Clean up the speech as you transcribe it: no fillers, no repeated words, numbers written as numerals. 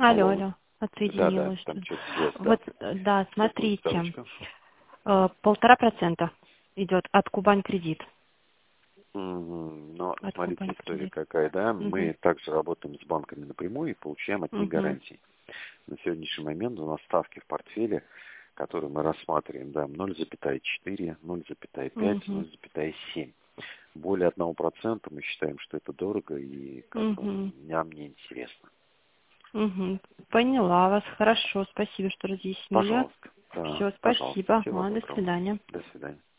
Алло, Алло. алло, Да, отсоединилась. там что-то связь, да. Вот, да, Какую смотрите, ставочку? 1,5% идет от Кубань кредит. Мгм. Но От смотрите, Кубань история кредит. какая, да? Угу, Мы также работаем с банками напрямую и получаем от них угу, гарантии. На сегодняшний момент у нас ставки в портфеле, которые мы рассматриваем, да, 0,4, 0,5, угу, 0,7. Более 1% мы считаем, что это дорого и как бы угу, нам не интересно. угу. Поняла вас. Хорошо, спасибо, что разъяснили. Пожалуйста. Да, Все, пожалуйста. спасибо. Всего До доброго. свидания. До свидания.